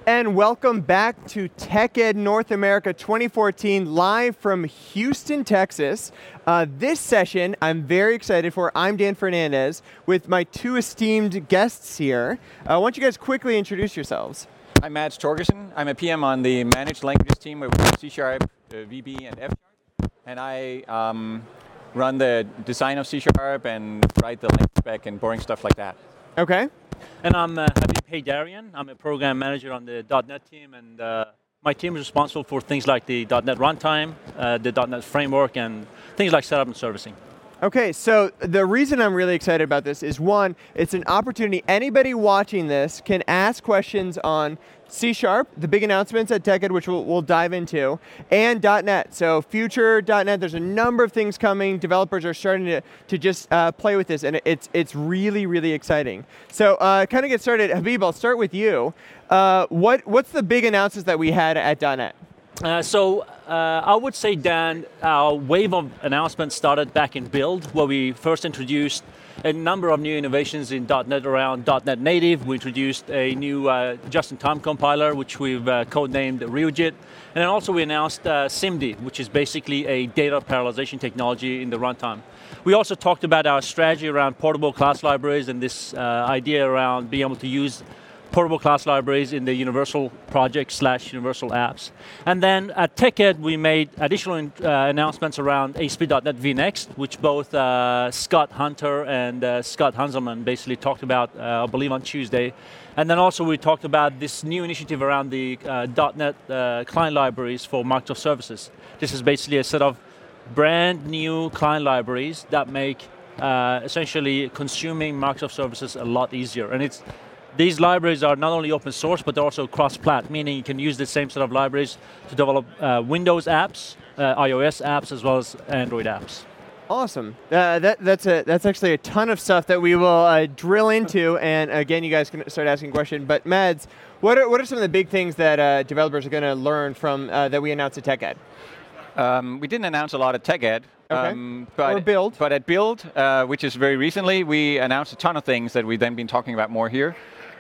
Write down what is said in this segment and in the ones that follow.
And welcome back to TechEd North America 2014, live from Houston, Texas. This session I'm very excited for. I'm Dan Fernandez with my two esteemed guests here. Why don't you guys quickly introduce yourselves? I'm Mads Torgersen. I'm a PM on the Managed Languages team with C#, VB, and F#. And I run the design of C# and write the language spec and boring stuff like that. Okay. And I'm Habib Heydarian. I'm a program manager on the .NET team, and my team is responsible for things like the .NET runtime, the .NET framework, and things like setup and servicing. Okay, so the reason I'm really excited about this is, one, it's an opportunity. Anybody watching this can ask questions on C#, the big announcements at TechEd, which we'll dive into, and .NET. So future .NET, there's a number of things coming. Developers are starting to just play with this, and it's really, really exciting. So kind of get started. Habib, I'll start with you. What's the big announcements that we had at .NET? I would say, Dan, our wave of announcements started back in Build, where we first introduced a number of new innovations in .NET around .NET Native. We introduced a new just-in-time compiler, which we've codenamed Ryujit. And then also we announced SIMD, which is basically a data parallelization technology in the runtime. We also talked about our strategy around portable class libraries and this idea around being able to use portable class libraries in the universal project / universal apps. And then at TechEd, we made additional announcements around ASP.NET vNext, which both Scott Hunter and Scott Hanselman basically talked about, I believe, on Tuesday. And then also we talked about this new initiative around the .NET client libraries for Microsoft services. This is basically a set of brand new client libraries that make essentially consuming Microsoft services a lot easier. And these libraries are not only open source, but they're also cross-plat, meaning you can use the same set of libraries to develop Windows apps, iOS apps, as well as Android apps. Awesome. That's actually a ton of stuff that we will drill into, and again, you guys can start asking questions. But Mads, what are some of the big things that developers are going to learn from that we announced at TechEd? We didn't announce a lot at TechEd. Okay. Or Build. But at Build, which is very recently, we announced a ton of things that we've then been talking about more here.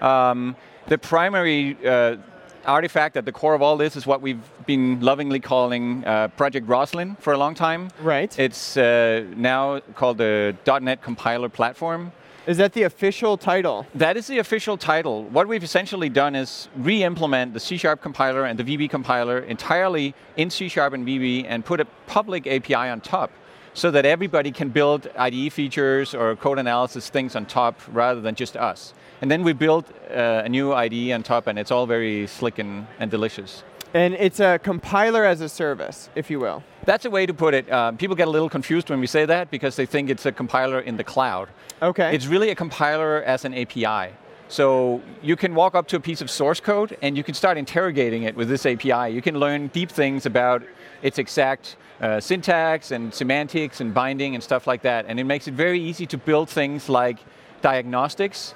The primary artifact at the core of all this is what we've been lovingly calling Project Roslyn for a long time. Right. It's now called the .NET Compiler Platform. Is that the official title? That is the official title. What we've essentially done is re-implement the C# compiler and the VB compiler entirely in C# and VB and put a public API on top, so that everybody can build IDE features or code analysis things on top rather than just us. And then we built a new IDE on top, and it's all very slick and delicious. And it's a compiler as a service, if you will. That's a way to put it. People get a little confused when we say that because they think it's a compiler in the cloud. Okay. It's really a compiler as an API. So you can walk up to a piece of source code and you can start interrogating it with this API. You can learn deep things about its exact syntax and semantics and binding and stuff like that. And it makes it very easy to build things like diagnostics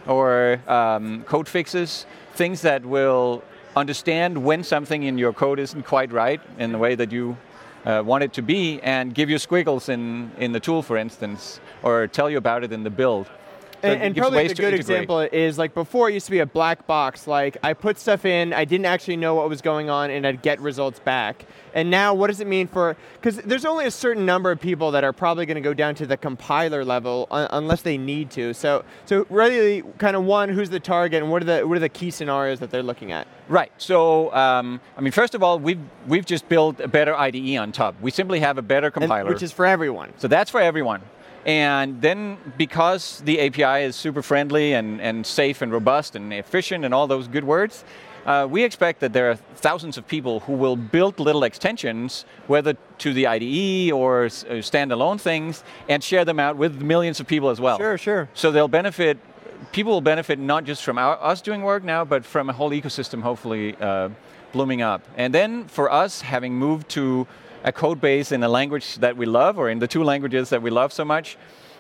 or code fixes, things that will understand when something in your code isn't quite right in the way that you want it to be, and give you squiggles in the tool, for instance, or tell you about it in the build. So and probably a good example is, like, before it used to be a black box. Like, I put stuff in, I didn't actually know what was going on, and I'd get results back. And now, what does it mean for, because there's only a certain number of people that are probably going to go down to the compiler level unless they need to. So really, kind of, one, who's the target, and what are the key scenarios that they're looking at? Right. So, I mean, first of all, we've just built a better IDE on top. We simply have a better compiler, which is for everyone. So that's for everyone. And then, because the API is super friendly and safe and robust and efficient and all those good words, we expect that there are thousands of people who will build little extensions, whether to the IDE or standalone things, and share them out with millions of people as well. Sure. So people will benefit not just from us doing work now, but from a whole ecosystem hopefully blooming up. And then for us, having moved to a code base in a language that we love, or in the two languages that we love so much,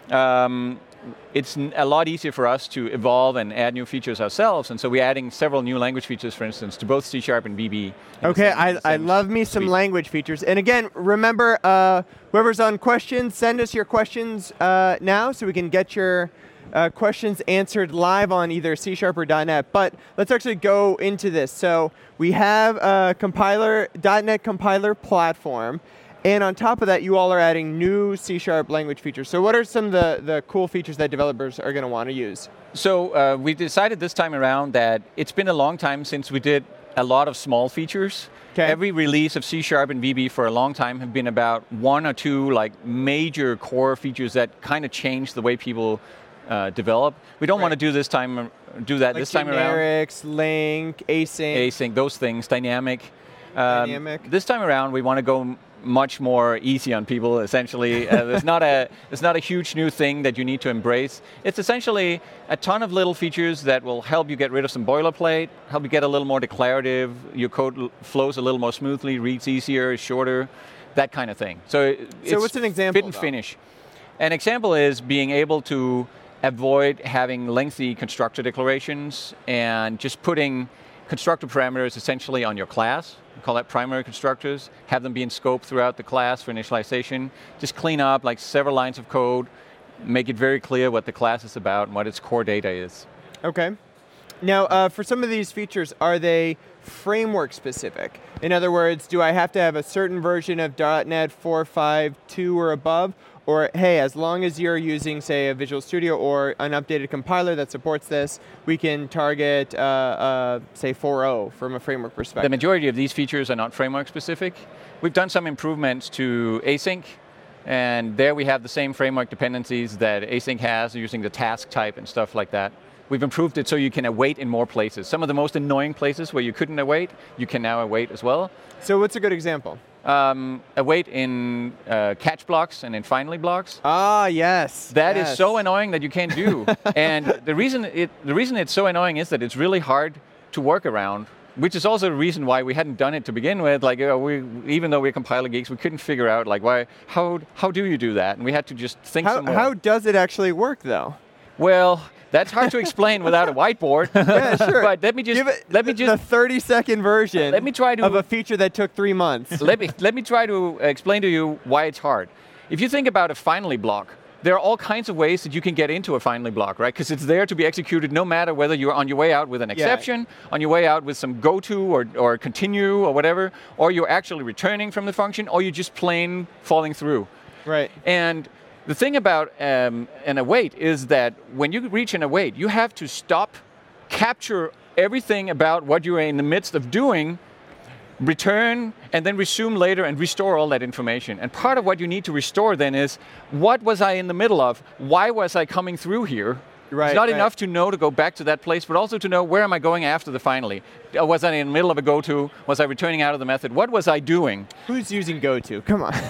it's a lot easier for us to evolve and add new features ourselves. And so we're adding several new language features, for instance, to both C# and VB. Okay, I love me some language features. And again, remember, whoever's on questions, send us your questions now so we can get your questions answered live on either C# or .NET. But let's actually go into this. So we have a compiler, .NET compiler platform. And on top of that, you all are adding new C# language features. So what are some of the cool features that developers are going to want to use? So we decided this time around that it's been a long time since we did a lot of small features. Okay. Every release of C# and VB for a long time have been about one or two like major core features that kind of change the way people develop. We don't want to do that this time around. Generics, link, async, those things, dynamic. Dynamic. This time around, we want to go much more easy on people. Essentially, there's not a huge new thing that you need to embrace. It's essentially a ton of little features that will help you get rid of some boilerplate, help you get a little more declarative. Your code flows a little more smoothly, reads easier, is shorter, that kind of thing. So what's an example? Fit and finish. An example is being able to avoid having lengthy constructor declarations and just putting constructor parameters essentially on your class. We call that primary constructors. Have them be in scope throughout the class for initialization. Just clean up like several lines of code, make it very clear what the class is about and what its core data is. Okay. Now, for some of these features, are they framework specific? In other words, do I have to have a certain version of .NET 4.5.2 or above? Or, hey, as long as you're using, say, a Visual Studio or an updated compiler that supports this, we can target, say, 4.0 from a framework perspective. The majority of these features are not framework specific. We've done some improvements to async, and there we have the same framework dependencies that async has using the task type and stuff like that. We've improved it so you can await in more places. Some of the most annoying places where you couldn't await, you can now await as well. So what's a good example? Await in catch blocks and in finally blocks. Ah, yes. That is so annoying that you can't do. And the reason it's so annoying is that it's really hard to work around, which is also the reason why we hadn't done it to begin with. Like, even though we're compiler geeks, we couldn't figure out like how do you do that? And we had to just think some more. How does it actually work, though? Well, that's hard to explain without a whiteboard. Yeah, sure. But let me just the 30-second version. Let me try to of a feature that took 3 months. let me try to explain to you why it's hard. If you think about a finally block, there are all kinds of ways that you can get into a finally block, right? Because it's there to be executed no matter whether you're on your way out with an exception, on your way out with some goto or continue or whatever, or you're actually returning from the function, or you're just plain falling through. Right. And the thing about an await is that when you reach an await, you have to stop, capture everything about what you are in the midst of doing, return, and then resume later and restore all that information. And part of what you need to restore then is, what was I in the middle of? Why was I coming through here? Right, it's not enough to know to go back to that place, but also to know where am I going after the finally. Was I in the middle of a goto? Was I returning out of the method? What was I doing? Who's using goto? Come on.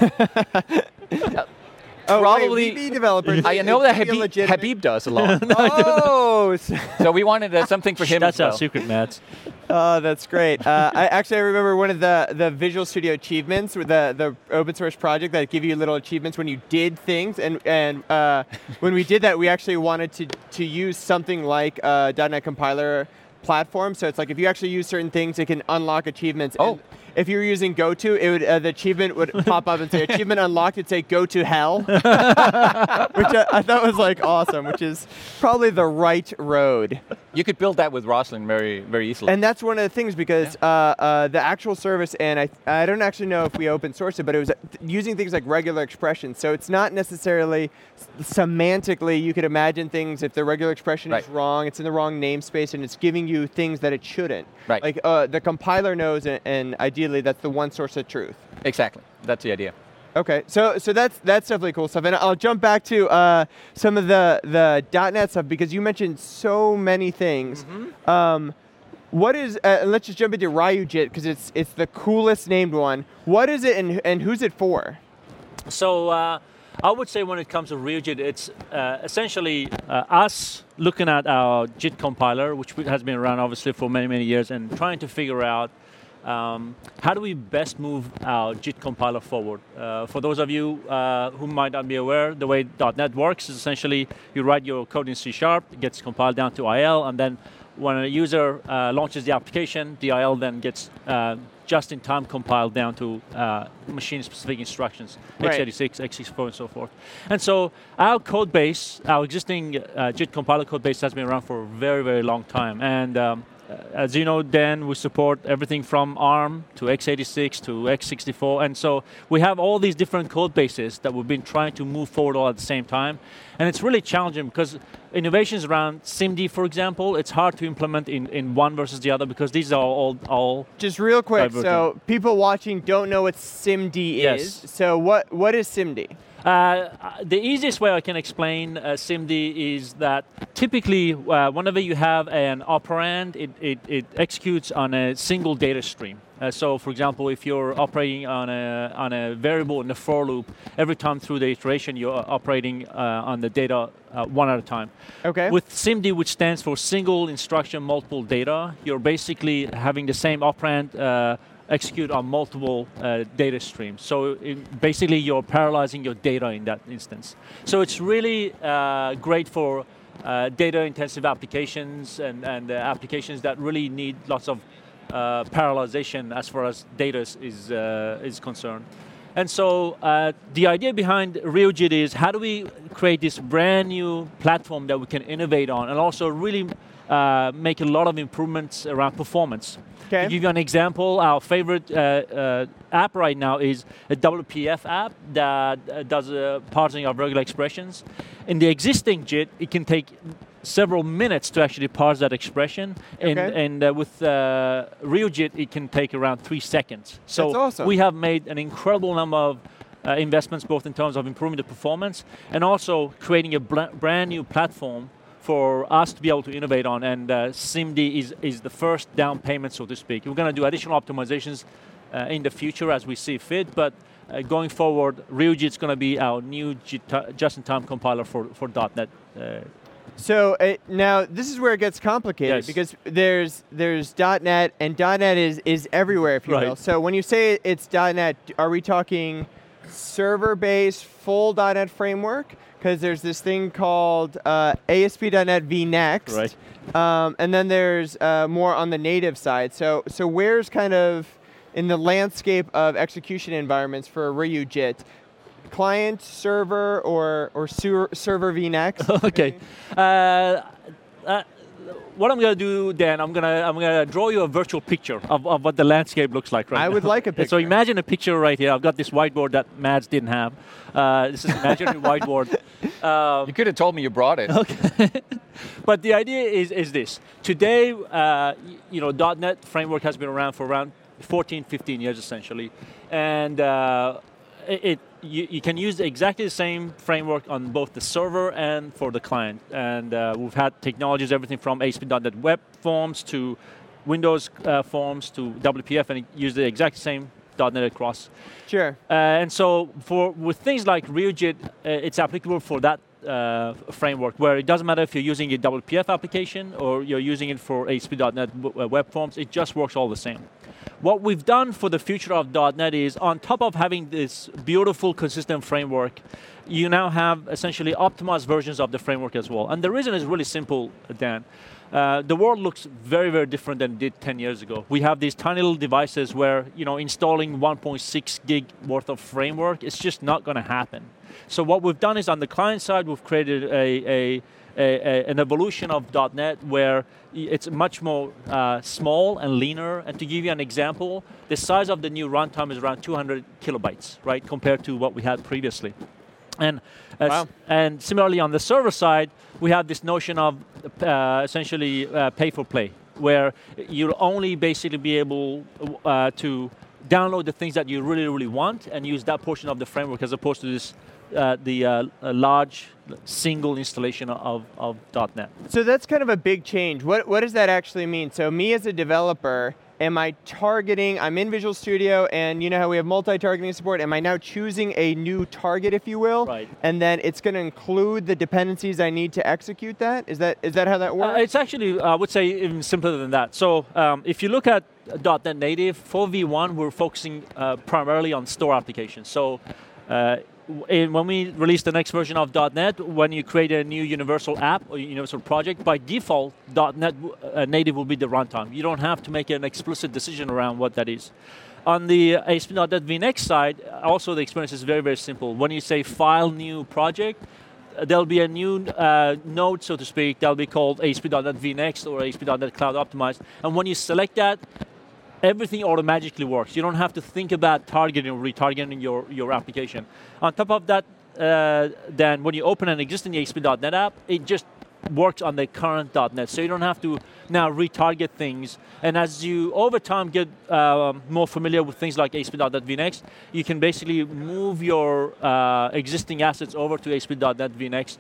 Probably VB developers. I know that Habib does a lot. Oh, so we wanted something for him. That's as well. our secret, Matt. Oh, that's great. I remember one of the Visual Studio achievements with the open source project that give you little achievements when you did things, and when we did that, we actually wanted to use something like .NET compiler platform. So it's like if you actually use certain things, it can unlock achievements. Oh. And if you were using goto, it would the achievement would pop up and say achievement unlocked. It'd say go to hell, which I thought was like awesome, which is probably the right road. You could build that with Roslyn very, very easily. And that's one of the things because the actual service, and I don't actually know if we open sourced it, but it was using things like regular expressions. So it's not necessarily semantically, you could imagine things if the regular expression is wrong, it's in the wrong namespace, and it's giving you things that it shouldn't. Right. Like the compiler knows, and ideally that's the one source of truth. Exactly. That's the idea. Okay, so that's definitely cool stuff, and I'll jump back to some of the .NET stuff because you mentioned so many things. Mm-hmm. What is? Let's just jump into Ryujit because it's the coolest named one. What is it, and who's it for? So I would say when it comes to Ryujit, it's essentially us looking at our JIT compiler, which has been around obviously for many years, and trying to figure out how do we best move our JIT compiler forward? For those of you who might not be aware, the way .NET works is essentially you write your code in C#, it gets compiled down to IL, and then when a user launches the application, DIL then gets just-in-time compiled down to machine-specific instructions, Right. x86, x64, and so forth. And so our code base, our existing JIT compiler code base has been around for a very, very long time. And as you know, Dan, we support everything from ARM to x86 to x64. And so we have all these different code bases that we've been trying to move forward all at the same time. And it's really challenging because innovations around SIMD, for example, it's hard to implement in one versus the other because these are all Just real quick, divergent. so people watching don't know what SIMD Yes. is. So what is SIMD? The easiest way I can explain SIMD is that typically whenever you have an operand, it executes on a single data stream. So for example, if you're operating on a variable in the for loop, every time through the iteration you're operating on the data one at a time. Okay. With SIMD, which stands for single instruction multiple data, you're basically having the same operand execute on multiple data streams. So basically you're parallelizing your data in that instance. So it's really great for data intensive applications and applications that really need lots of parallelization as far as data is concerned. And so the idea behind RioJIT is how do we create this brand new platform that we can innovate on and also really make a lot of improvements around performance. Okay. To give you an example, our favorite app right now is a WPF app that does parsing of regular expressions. In the existing JIT, it can take several minutes to actually parse that expression, Okay. and with RioJIT, it can take around 3 seconds. So That's awesome. we have made an incredible number of investments, both in terms of improving the performance and also creating a brand new platform for us to be able to innovate on, and SIMD is the first down payment, so to speak. We're going to do additional optimizations in the future as we see fit, but going forward, RioJIT is going to be our new just-in-time compiler for .NET. So now this is where it gets complicated Yes. because there's .NET and .NET is everywhere, if you Right. will. So when you say it's .NET, are we talking server-based full .NET framework? Because there's this thing called ASP.NET vNext, Right. And then there's more on the native side. So where's kind of in the landscape of execution environments for RioJIT? Client, server, or server vNext? Okay. What I'm going to do, Dan, I'm gonna draw you a virtual picture of what the landscape looks like right I now. would like a So picture. imagine a picture right here. I've got this whiteboard that Mads didn't have. This is an imaginary whiteboard. You could have told me you brought it. But the idea is this. Today, .NET framework has been around for around 14, 15 years essentially. And you can use exactly the same framework on both the server and for the client. And we've had technologies, everything from ASP.NET Web Forms to Windows Forms to WPF, and it uses the exact same .NET across. Sure. And so with things like RioJIT, it's applicable for that framework, where it doesn't matter if you're using a WPF application or you're using it for ASP.NET Web Forms, it just works all the same. What we've done for the future of .NET is, on top of having this beautiful, consistent framework, you now have essentially optimized versions of the framework as well. And the reason is really simple, Dan. The world looks very, very different than it did 10 years ago. We have these tiny little devices where installing 1.6 gig worth of framework is just not going to happen. So what we've done is, on the client side, we've created an evolution of .NET where it's much more small and leaner. And to give you an example, the size of the new runtime is around 200 kilobytes, right, compared to what we had previously. And Wow. and similarly on the server side, we have this notion of essentially pay for play, where you'll only basically be able to download the things that you really, really want and use that portion of the framework, as opposed to this large single installation of .NET. So that's kind of a big change. What does that actually mean? So me as a developer, am I targeting, I'm in Visual Studio, and you know how we have multi-targeting support, am I now choosing a new target, if you will? Right. And then it's going to include the dependencies I need to execute that? Is that how that works? It's actually, I would say, even simpler than that. So if you look at .NET Native, for V1, we're focusing primarily on store applications. So when we release the next version of .NET, when you create a new universal app or universal project, by default, .NET Native will be the runtime. You don't have to make an explicit decision around what that is. On the ASP.NET VNext side, also the experience is very, very simple. When you say File New Project, there'll be a new node, so to speak, that'll be called ASP.NET VNext or ASP.NET Cloud Optimized. And when you select that, everything automatically works. You don't have to think about targeting or retargeting your application. On top of that, then when you open an existing ASP.NET app, it just works on the current .NET. So you don't have to now retarget things. And as you, over time, get more familiar with things like ASP.NET VNext, you can basically move your existing assets over to ASP.NET VNext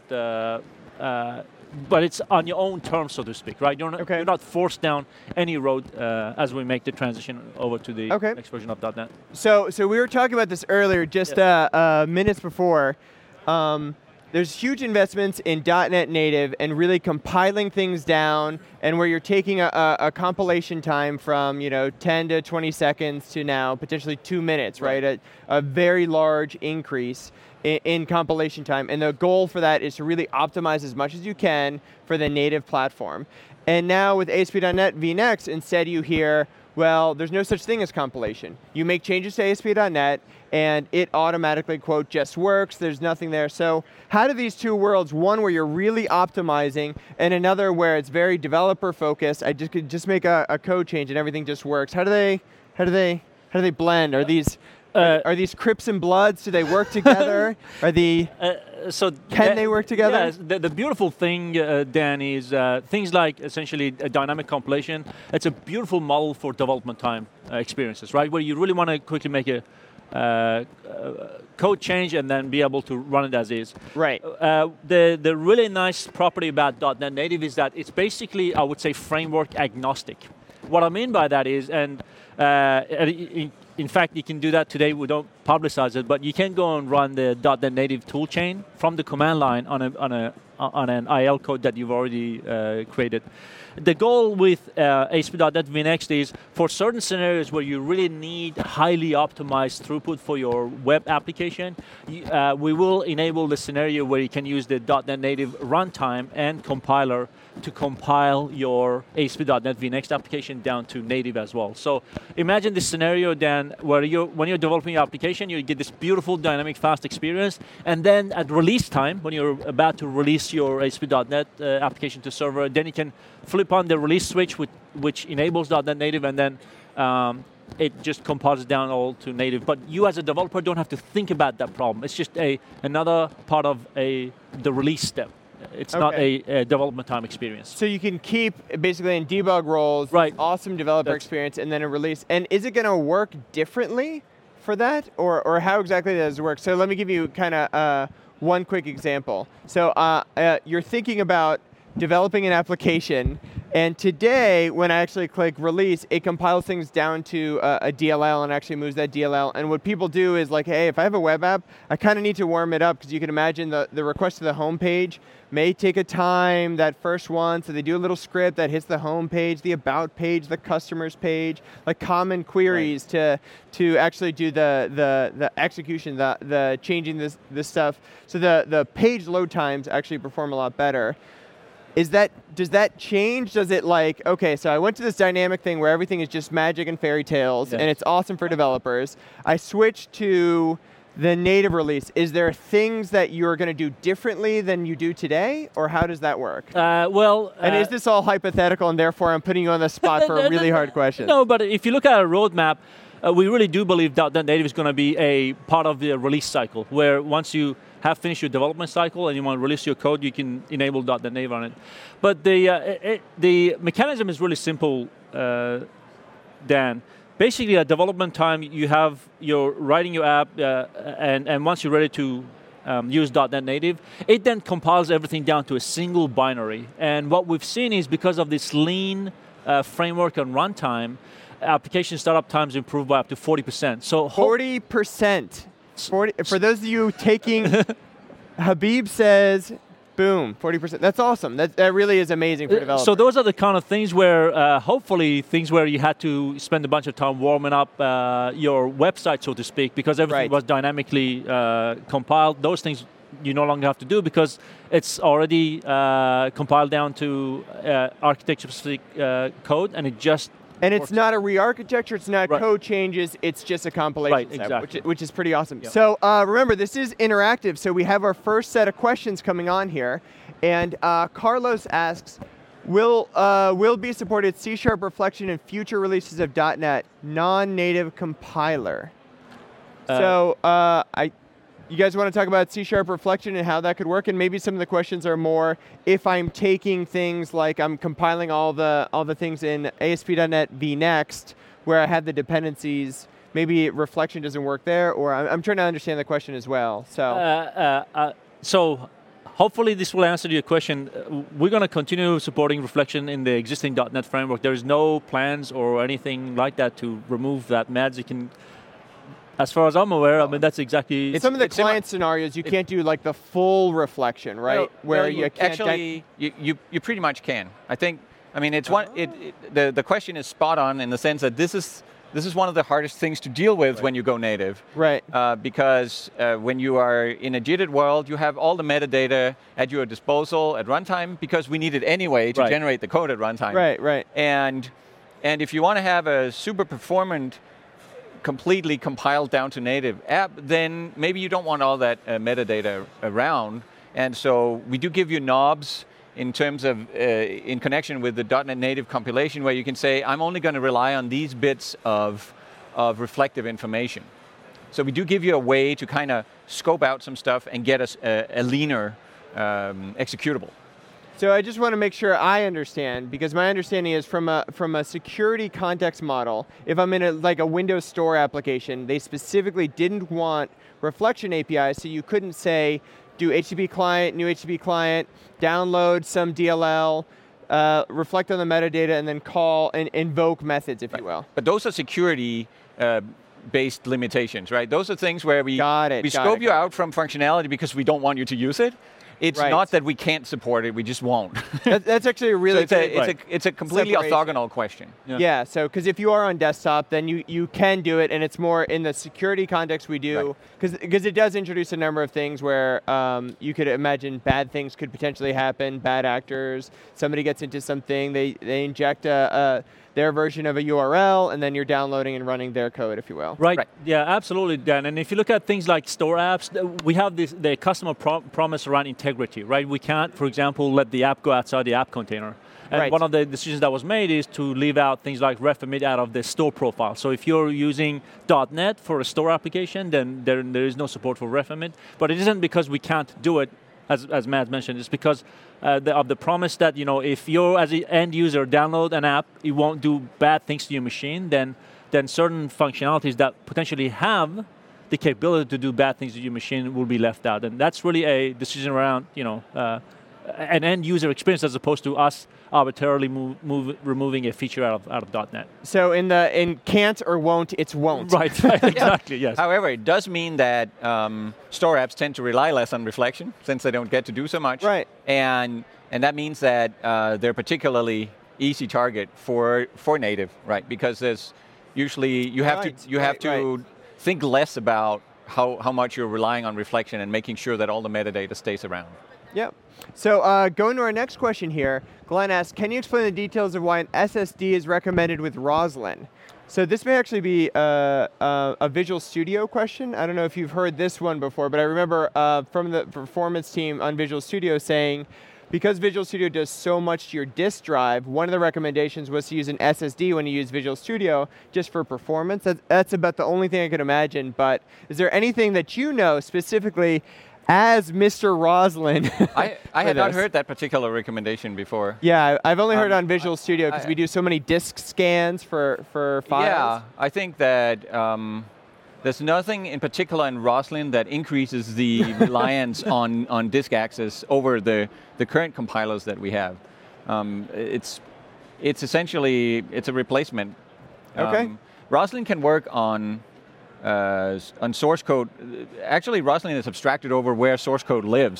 but it's on your own terms, so to speak, right? You're not forced down any road as we make the transition over to the next version of .NET. So we were talking about this earlier, just minutes before. There's huge investments in .NET Native and really compiling things down, and where you're taking a compilation time from 10 to 20 seconds to now potentially 2 minutes, right? A very large increase in compilation time, and the goal for that is to really optimize as much as you can for the native platform. And now with ASP.NET VNext, instead you hear, well, there's no such thing as compilation. You make changes to ASP.NET, and it automatically, quote, just works. There's nothing there. So how do these two worlds, one where you're really optimizing, and another where it's very developer focused, I could just make a code change and everything just works. How do they blend? Are these Crips and Bloods? Do they work together? Can they work together? Yeah, the beautiful thing, Dan, is things like essentially a dynamic compilation. It's a beautiful model for development time experiences, right? Where you really want to quickly make a code change and then be able to run it as is. Right. The really nice property about .NET Native is that it's basically, I would say, framework agnostic. What I mean by that is, in fact, you can do that today. We don't publicize it, but you can go and run the .NET Native toolchain from the command line on an IL code that you've already created. The goal with ASP.NET VNext is for certain scenarios where you really need highly optimized throughput for your web application, we will enable the scenario where you can use the .NET Native runtime and compiler to compile your ASP.NET VNext application down to native as well. So imagine this scenario, Dan, where when you're developing your application, you get this beautiful, dynamic, fast experience, and then at release time, when you're about to release your ASP.NET application to server, then you can flip on the release switch, which enables .NET Native, and then it just compiles down all to native. But you as a developer don't have to think about that problem. It's just another part of the release step. It's not a development time experience. So you can keep basically in debug roles, awesome developer experience, and then a release. And is it going to work differently for that, or how exactly does it work? So let me give you kind of one quick example. So you're thinking about developing an application, and today, when I actually click release, it compiles things down to a DLL and actually moves that DLL. And what people do is like, hey, if I have a web app, I kind of need to warm it up, because you can imagine the request to the home page may take a time, that first one, so they do a little script that hits the home page, the about page, the customers page, like common queries to actually do the execution, the changing this stuff. So the page load times actually perform a lot better. Does that change? Does it like, okay, so I went to this dynamic thing where everything is just magic and fairy tales, and it's awesome for developers. I switched to the native release. Is there things that you're going to do differently than you do today, or how does that work? And is this all hypothetical, and therefore I'm putting you on the spot for a really hard question? No, but if you look at a roadmap, we really do believe .NET Native is going to be a part of the release cycle, where once you have finished your development cycle and you want to release your code, you can enable .NET Native on it. But the mechanism is really simple, Dan. Basically, at development time, you're writing your app, and once you're ready to use .NET Native, it then compiles everything down to a single binary. And what we've seen is because of this lean framework and runtime, application startup times improve by up to 40%. So 40%. For those of you taking, Habib says Boom, 40%. That's awesome. That really is amazing for developers. So those are the kind of things where, hopefully, things where you had to spend a bunch of time warming up your website, so to speak, because everything was dynamically compiled. Those things you no longer have to do because it's already compiled down to architecture-specific code, and it just And it's not a re-architecture, it's not code changes, it's just a compilation step, exactly. which is pretty awesome. Yep. So remember, this is interactive, so we have our first set of questions coming on here. And Carlos asks, will be supported C# reflection in future releases of .NET non-native compiler? You guys want to talk about C# reflection and how that could work? And maybe some of the questions are more if I'm taking things like I'm compiling all the things in ASP.NET vNext where I have the dependencies, maybe reflection doesn't work there, or I'm trying to understand the question as well. So hopefully this will answer your question. We're going to continue supporting reflection in the existing .NET framework. There is no plans or anything like that to remove that MEDS. You can, as far as I'm aware, I mean, that's exactly... Some of the client scenarios, you can't do like the full reflection, right? Where you can't... Actually, you pretty much can. I think, I mean, it's the question is spot on in the sense that this is one of the hardest things to deal with when you go native. Right. Because when you are in a JITed world, you have all the metadata at your disposal at runtime because we need it anyway to generate the code at runtime. Right. And if you want to have a super performant, completely compiled down to native app, then maybe you don't want all that metadata around. And so we do give you knobs in terms of, in connection with the .NET Native compilation, where you can say, I'm only going to rely on these bits of reflective information. So we do give you a way to kind of scope out some stuff and get us a leaner executable. So I just want to make sure I understand, because my understanding is from a security context model, if I'm in a Windows Store application, they specifically didn't want reflection APIs, so you couldn't say, do HTTP client, new HTTP client, download some DLL, reflect on the metadata, and then call and invoke methods, if you will. But those are security based limitations, right? Those are things where we scope you out from functionality because we don't want you to use it. It's not that we can't support it, we just won't. That's actually a really it's a completely orthogonal question. Yeah, so because if you are on desktop, then you can do it, and it's more in the security context we do, because it does introduce a number of things where you could imagine bad things could potentially happen, bad actors, somebody gets into something, they inject their version of a URL, and then you're downloading and running their code, if you will. Right. Yeah, absolutely, Dan. And if you look at things like store apps, we have the customer promise around integrity, right? We can't, for example, let the app go outside the app container. And one of the decisions that was made is to leave out things like ref-emit out of the store profile. So if you're using .NET for a store application, then there is no support for ref-emit. But it isn't because we can't do it, as Matt mentioned. It's because of the promise that, if you as an end user download an app, it won't do bad things to your machine, then certain functionalities that potentially have the capability to do bad things to your machine will be left out. And that's really a decision around, an end user experience as opposed to us arbitrarily removing a feature out of .NET. So in can't or won't, it's won't. Right, exactly, yes. However, it does mean that store apps tend to rely less on reflection since they don't get to do so much. Right. And that means that they're particularly easy target for native, right? Because there's usually you have to think less about how much you're relying on reflection and making sure that all the metadata stays around. Yep. So going to our next question here, Glenn asks, can you explain the details of why an SSD is recommended with Roslyn? So this may actually be a Visual Studio question. I don't know if you've heard this one before, but I remember from the performance team on Visual Studio saying, because Visual Studio does so much to your disk drive, one of the recommendations was to use an SSD when you use Visual Studio just for performance. That's about the only thing I could imagine, but is there anything that you know specifically as Mr. Roslyn? I had not heard that particular recommendation before. Yeah, I've only heard on Visual Studio because we do so many disk scans for files. Yeah, I think that there's nothing in particular in Roslyn that increases the reliance on disk access over the current compilers that we have. It's essentially a replacement. Okay. Roslyn can work on source code. Actually, Roslyn is abstracted over where source code lives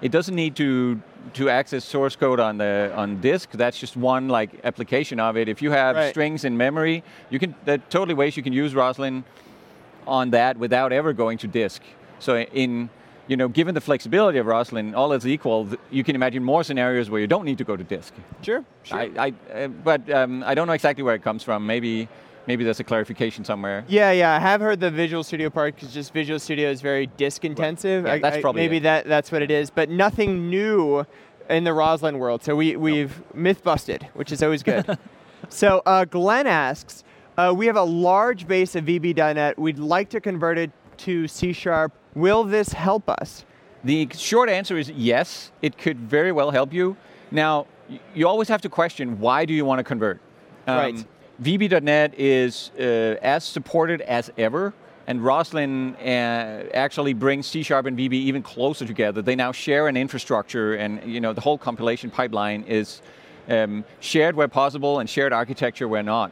It doesn't need to access source code on disk. That's just one like application of it. If you have Right. strings in memory, there are totally ways you can use Roslyn on that without ever going to disk. So given the flexibility of Roslyn, all else equal, you can imagine more scenarios where you don't need to go to disk. Sure. But I don't know exactly where it comes from. Maybe there's a clarification somewhere. Yeah, I have heard the Visual Studio part because just Visual Studio is very disk intensive. Yeah, that's probably maybe it. that's what it is, but nothing new in the Roslyn world. So we've myth busted, which is always good. So Glenn asks, we have a large base of VB.NET. We'd like to convert it to C#. Will this help us? The short answer is yes. It could very well help you. Now, you always have to question, why do you want to convert? Right. VB.NET is as supported as ever, and Roslyn actually brings C# and VB even closer together. They now share an infrastructure, and the whole compilation pipeline is shared where possible and shared architecture where not.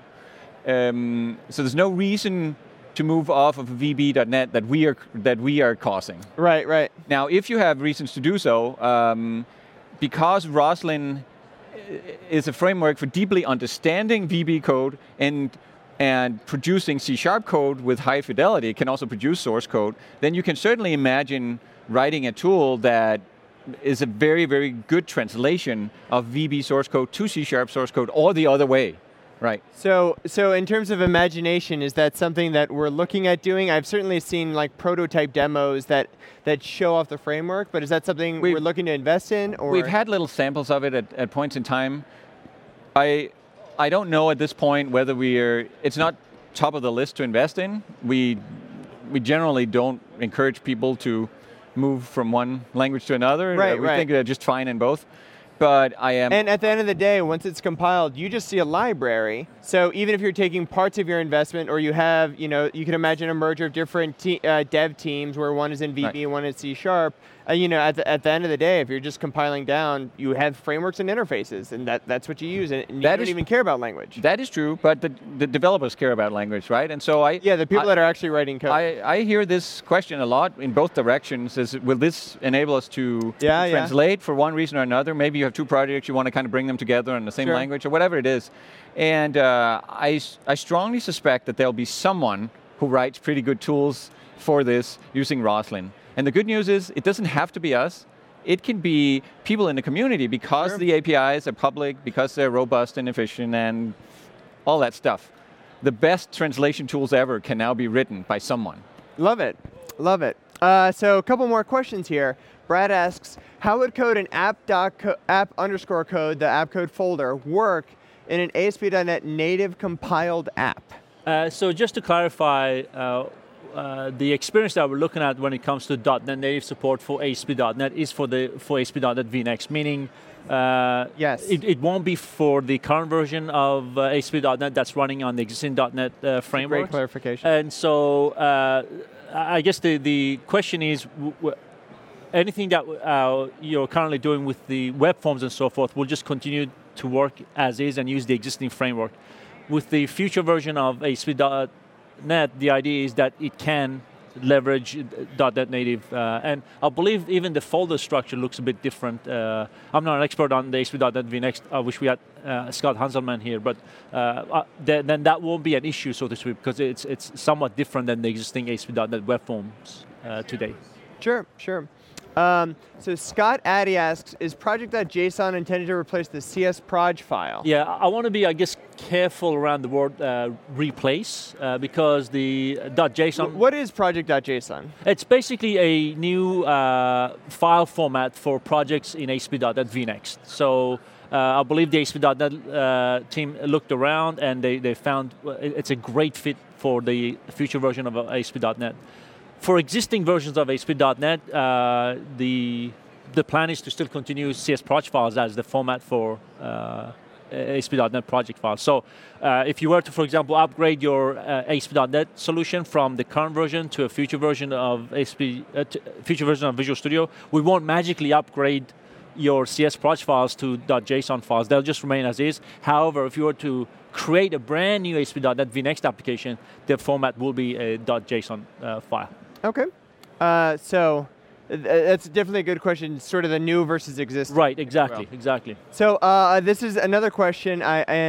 So there's no reason to move off of VB.NET that we are causing. Right. Now, if you have reasons to do so, because Roslyn is a framework for deeply understanding VB code and producing C# code with high fidelity, it can also produce source code, then you can certainly imagine writing a tool that is a very, very good translation of VB source code to C# source code, or the other way. Right. So in terms of imagination, is that something that we're looking at doing? I've certainly seen like prototype demos that show off the framework, but is that something we're looking to invest in? Or? We've had little samples of it at points in time. I don't know at this point whether it's not top of the list to invest in. We generally don't encourage people to move from one language to another. Right, we think they're just fine in both. But And at the end of the day, once it's compiled, you just see a library. So even if you're taking parts of your investment, or you have, you can imagine a merger of different dev teams where one is in VB and one is C#. At the end of the day, if you're just compiling down, you have frameworks and interfaces, and that's what you use, and you don't even care about language. That is true, but the developers care about language, right? And so the people that are actually writing code. I hear this question a lot in both directions. Will this enable us to translate for one reason or another? Maybe you have two projects, you want to kind of bring them together in the same language, or whatever it is. And I strongly suspect that there'll be someone who writes pretty good tools for this using Roslyn. And the good news is, it doesn't have to be us. It can be people in the community, because the APIs are public, because they're robust and efficient and all that stuff. The best translation tools ever can now be written by someone. Love it. So a couple more questions here. Brad asks, how would code an app_code, the app code folder, work in an ASP.NET native compiled app? So just to clarify, the experience that we're looking at when it comes to .NET native support for ASP.NET is for ASP.NET VNext, meaning yes, it won't be for the current version of ASP.NET that's running on the existing .NET framework. Great clarification. And so I guess the question is, anything that you're currently doing with the web forms and so forth will just continue to work as is and use the existing framework. With the future version of ASP.NET, the idea is that it can leverage .NET native, and I believe even the folder structure looks a bit different. I'm not an expert on the ASP.NET VNext. I wish we had Scott Hanselman here, but then that won't be an issue, so to speak, because it's somewhat different than the existing ASP.NET web forms today. Sure. So Scott Addy asks, is project.json intended to replace the CS_proj file? Yeah, I want to be, I guess, careful around the word replace, because the .json... What is project.json? It's basically a new file format for projects in ASP.NET VNext. So I believe the ASP.NET team looked around and they found it's a great fit for the future version of ASP.NET. For existing versions of ASP.NET, the plan is to still continue CS_proj files as the format for ASP.NET project files. So if you were to, for example, upgrade your ASP.NET solution from the current version to a future version of Visual Studio, we won't magically upgrade your CS_proj files to .json files. They'll just remain as is. However, if you were to create a brand new ASP.NET VNext application, the format will be a .json file. Okay. So That's definitely a good question. Sort of the new versus existing. Right, exactly. So this is another question,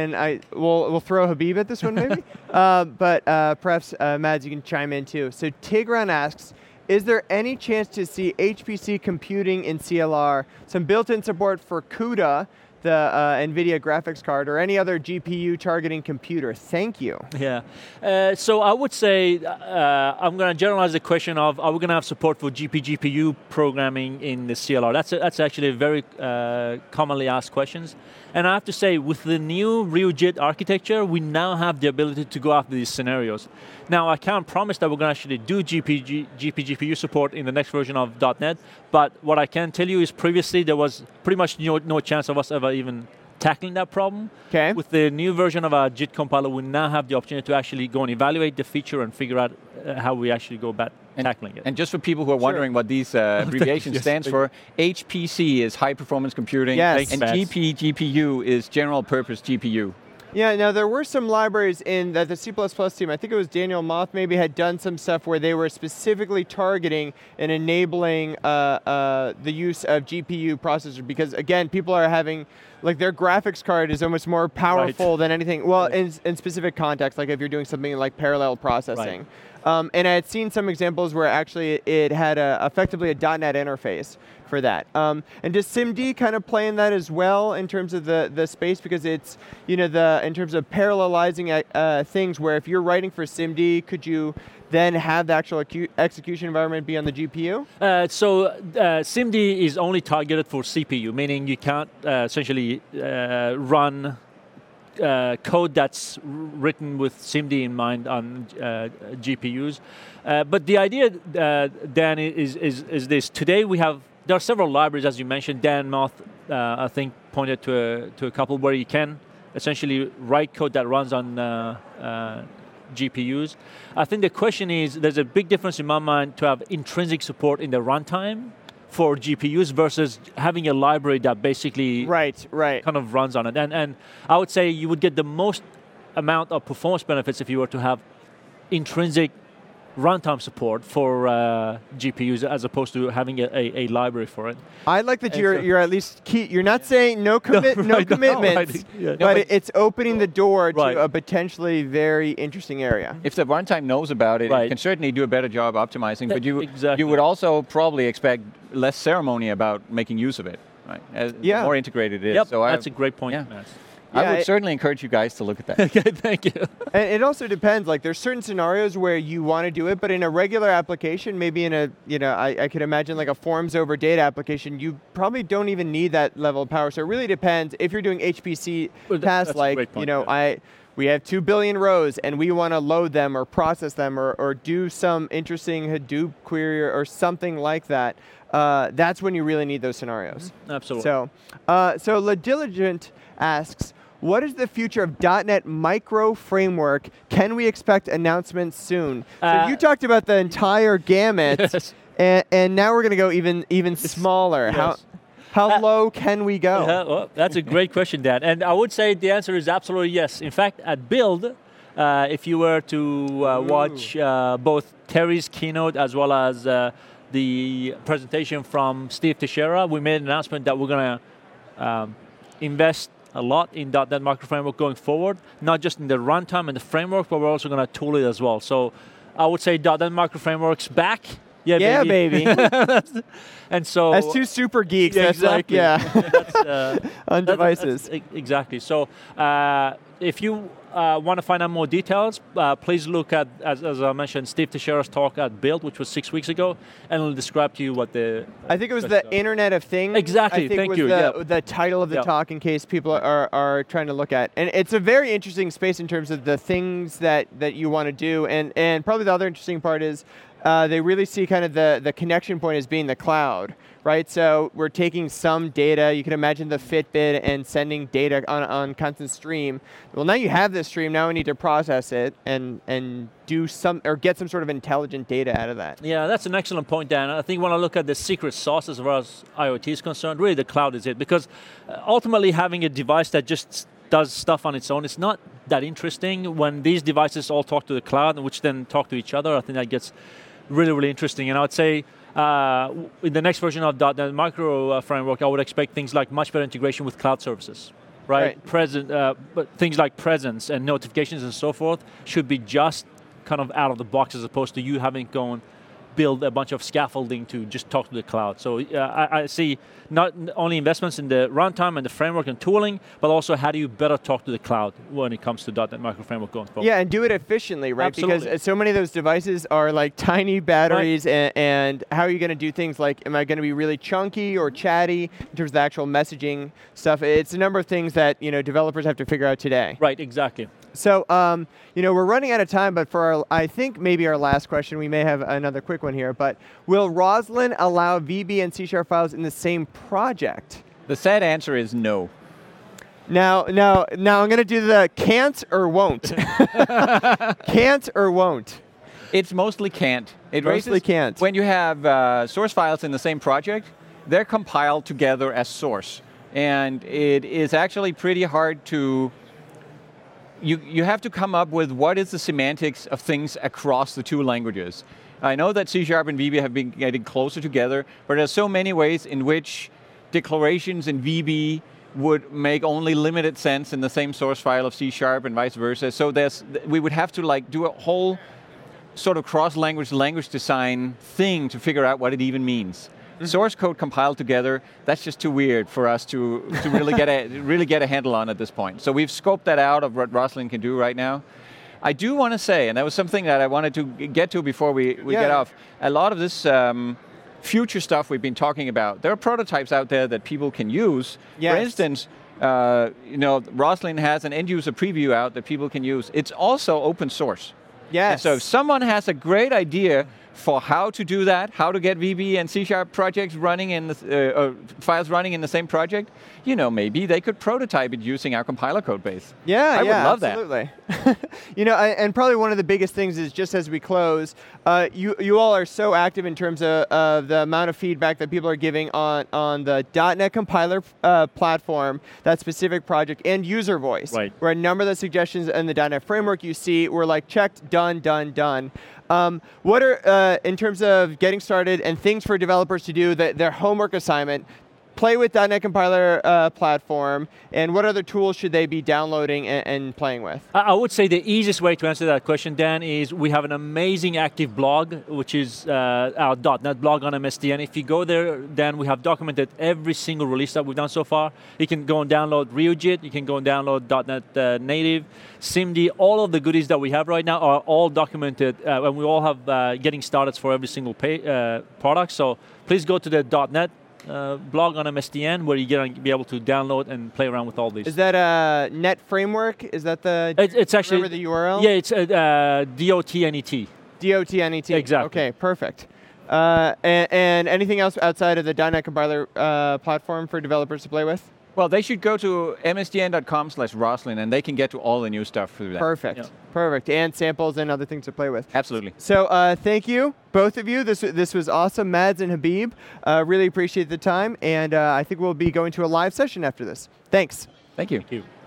we'll throw Habib at this one maybe, but perhaps Mads, you can chime in too. So Tigran asks, is there any chance to see HPC computing in CLR, some built-in support for CUDA, the NVIDIA graphics card, or any other GPU targeting computer? Thank you. Yeah. So I would say I'm going to generalize the question of, are we going to have support for GPU programming in the CLR? That's actually a very commonly asked questions. And I have to say, with the new RioJIT architecture, we now have the ability to go after these scenarios. Now, I can't promise that we're going to actually do GPU support in the next version of .NET, but what I can tell you is previously there was pretty much no chance of us ever even tackling that problem. Okay. With the new version of our JIT compiler, we now have the opportunity to actually go and evaluate the feature and figure out how we actually go about tackling it. And just for people who are wondering what these abbreviations stands for, HPC is high performance computing, Yes. and GPU is general purpose GPU. Yeah, now there were some libraries in the C++ team, I think it was Daniel Moth maybe, had done some stuff where they were specifically targeting and enabling the use of GPU processors, because again, people are having, like their graphics card is almost more powerful than anything, well, in specific context, like if you're doing something like parallel processing. And I had seen some examples where actually it had effectively a .NET interface for that. And does SIMD kind of play in that as well in terms of the space? Because it's, in terms of parallelizing things where if you're writing for SIMD, could you then have the actual execution environment be on the GPU? So SIMD is only targeted for CPU, meaning you can't essentially run code that's written with SIMD in mind on GPUs. But the idea, Dan, is this. Today there are several libraries, as you mentioned. Dan Moth, I think, pointed to a couple where you can essentially write code that runs on GPUs. I think the question is, there's a big difference in my mind to have intrinsic support in the runtime for GPUs versus having a library that basically kind of runs on it. And I would say you would get the most amount of performance benefits if you were to have intrinsic runtime support for GPUs as opposed to having a library for it. I like that you're at least you're not saying no commitments, but it's opening the door to a potentially very interesting area. If the runtime knows about it, it can certainly do a better job optimizing, but you would also probably expect less ceremony about making use of it, right? The more integrated it is. Yep, so that's a great point. Yeah. I would certainly encourage you guys to look at that. Okay, thank you. And it also depends. Like, there's certain scenarios where you want to do it, but in a regular application, maybe in a, I could imagine like a forms over data application, you probably don't even need that level of power. So it really depends. If you're doing HPC tasks like, we have 2 billion rows and we want to load them or process them or do some interesting Hadoop query or something like that, that's when you really need those scenarios. Absolutely. So La Diligent asks, what is the future of .NET Micro Framework? Can we expect announcements soon? So you talked about the entire gamut, and now we're going to go even smaller. Yes. How low can we go? Well, that's a great question, Dan. And I would say the answer is absolutely yes. In fact, at Build, if you were to watch both Terry's keynote as well as the presentation from Steve Teixeira, we made an announcement that we're going to invest a lot in .NET Micro Framework going forward, not just in the runtime and the framework, but we're also going to tool it as well. So I would say .NET Micro Framework's back. Yeah, baby. And so as two super geeks, that's exactly. on devices. Exactly. So if you want to find out more details, please look at, as I mentioned, Steve Teixeira's talk at Build, which was 6 weeks ago, and it'll describe to you what the... I think it was the Internet of Things. Exactly, thank you. The title of the talk, in case people are trying to look at. And it's a very interesting space in terms of the things that you want to do. And probably the other interesting part is they really see kind of the connection point as being the cloud, right? So we're taking some data. You can imagine the Fitbit and sending data on constant stream. Well, now you have this stream. Now we need to process it and do some or get some sort of intelligent data out of that. Yeah, that's an excellent point, Dan. I think when I look at the secret sauce as far as IoT is concerned, really the cloud is it, because ultimately having a device that just does stuff on its own, it's not that interesting. When these devices all talk to the cloud, which then talk to each other, I think that gets really, really interesting. And I would say In the next version of .NET Micro framework, I would expect things like much better integration with cloud services, right? But things like presence and notifications and so forth should be just kind of out of the box as opposed to you having to go and build a bunch of scaffolding to just talk to the cloud. So I see not only investments in the runtime and the framework and tooling, but also how do you better talk to the cloud when it comes to .NET Micro Framework going forward. Yeah, and do it efficiently, right? Absolutely. Because so many of those devices are like tiny batteries, and how are you going to do things like, am I going to be really chunky or chatty in terms of the actual messaging stuff? It's a number of things that developers have to figure out today. Right, exactly. So, we're running out of time, but for I think maybe our last question, we may have another quick one here, but will Roslyn allow VB and C# files in the same project? The sad answer is no. Now I'm going to do the can't or won't. Can't or won't. It's mostly can't. It Mostly can't. When you have source files in the same project, they're compiled together as source. And it is actually pretty hard to You have to come up with what is the semantics of things across the two languages. I know that C# and VB have been getting closer together, but there's so many ways in which declarations in VB would make only limited sense in the same source file of C# and vice versa. So we would have to do a whole sort of cross-language design thing to figure out what it even means. Source code compiled together, that's just too weird for us to really get a handle on at this point. So we've scoped that out of what Roslyn can do right now. I do want to say, and that was something that I wanted to get to before we get off, a lot of this future stuff we've been talking about, there are prototypes out there that people can use. Yes. For instance, Roslyn has an end-user preview out that people can use. It's also open source. Yes. And so if someone has a great idea for how to do that, how to get VB and C# projects running in the, files running in the same project, maybe they could prototype it using our compiler code base. Yeah, I would love absolutely. And probably one of the biggest things is just as we close, you all are so active in terms of the amount of feedback that people are giving on the .NET compiler platform, that specific project, and user voice. Right. Where a number of the suggestions in the .NET framework you see were like checked, done, done, done. What are, in terms of getting started and things for developers to do, their homework assignment, play with .NET Compiler platform, and what other tools should they be downloading and playing with? I would say the easiest way to answer that question, Dan, is we have an amazing active blog, which is our .NET blog on MSDN. If you go there, Dan, we have documented every single release that we've done so far. You can go and download RioJIT, you can go and download .NET Native, SIMD, all of the goodies that we have right now are all documented, and we all have getting started for every single product. So please go to the .NET blog on MSDN where you're going to be able to download and play around with all these. Is that a .NET framework? Is that the? It's actually. Remember the URL? Yeah, it's DOTNET. DOTNET. Exactly. Okay, perfect. And anything else outside of the .NET Compiler platform for developers to play with? Well, they should go to msdn.com/Roslyn and they can get to all the new stuff through that. Perfect. Yeah. Perfect. And samples and other things to play with. Absolutely. So thank you, both of you. This was awesome. Mads and Habib, really appreciate the time. And I think we'll be going to a live session after this. Thanks. Thank you. Thank you.